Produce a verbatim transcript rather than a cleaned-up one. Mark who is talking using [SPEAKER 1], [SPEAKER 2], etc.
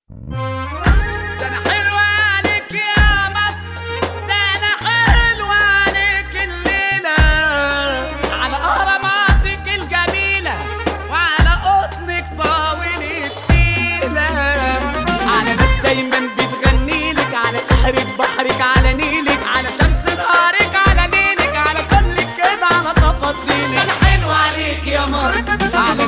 [SPEAKER 1] سنة حلوة عليك يا مصر، سنة حلوة عليك الليلة، على أهراماتك الجميلة وعلى قطنك طاول السيلة، على ناس دايما بتغنيلك، على سحرة بحرك، على نيلك، على شمس نهارك، على ليلك، على كلك كده، على تفاصيلك. سنة حلوة عليك يا مصر، على